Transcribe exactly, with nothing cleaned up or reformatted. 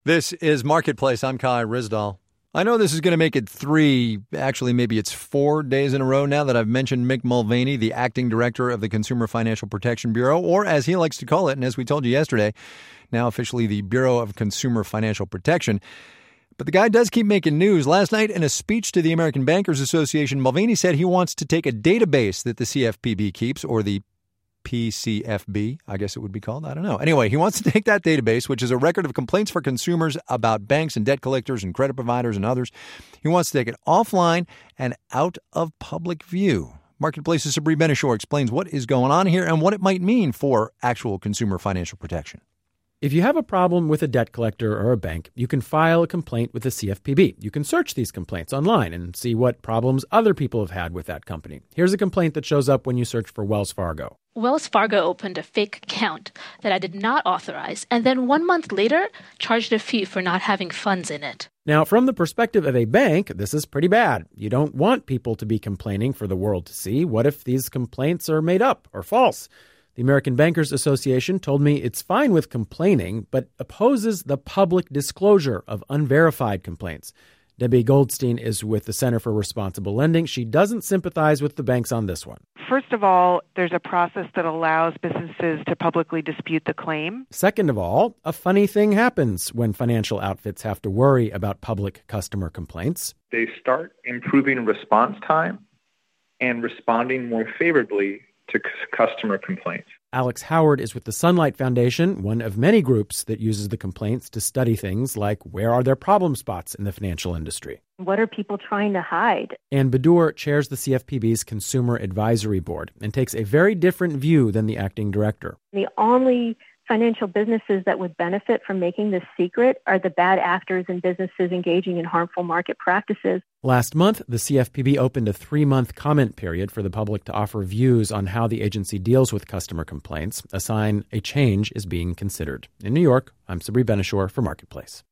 This is Marketplace. I'm Kai Ryssdal. I know this is going to make it three, actually maybe it's four days in a row now that I've mentioned Mick Mulvaney, the acting director of the Consumer Financial Protection Bureau, or as he likes to call it, and as we told you yesterday, now officially the Bureau of Consumer Financial Protection. But the guy does keep making news. Last night in a speech to the American Bankers Association, Mulvaney said he wants to take a database that the C F P B keeps, or the P C F B, I guess it would be called. I don't know. Anyway, he wants to take that database, which is a record of complaints for consumers about banks and debt collectors and credit providers and others. He wants to take it offline and out of public view. Marketplace's Sabri Ben-Achour explains what is going on here and what it might mean for actual consumer financial protection. If you have a problem with a debt collector or a bank, you can file a complaint with the C F P B. You can search these complaints online and see what problems other people have had with that company. Here's a complaint that shows up when you search for Wells Fargo. Wells Fargo opened a fake account that I did not authorize, and then one month later charged a fee for not having funds in it. Now, from the perspective of a bank, this is pretty bad. You don't want people to be complaining for the world to see. What if these complaints are made up or false? The American Bankers Association told me it's fine with complaining, but opposes the public disclosure of unverified complaints. Debbie Goldstein is with the Center for Responsible Lending. She doesn't sympathize with the banks on this one. First of all, there's a process that allows businesses to publicly dispute the claim. Second of all, a funny thing happens when financial outfits have to worry about public customer complaints. They start improving response time and responding more favorably to c- customer complaints. Alex Howard is with the Sunlight Foundation, one of many groups that uses the complaints to study things like where are there problem spots in the financial industry. What are people trying to hide? Ann Badur chairs the C F P B's Consumer Advisory Board and takes a very different view than the acting director. The only financial businesses that would benefit from making this secret are the bad actors and businesses engaging in harmful market practices. Last month, the C F P B opened a three-month comment period for the public to offer views on how the agency deals with customer complaints, a sign a change is being considered. In New York, I'm Sabri Ben-Achour for Marketplace.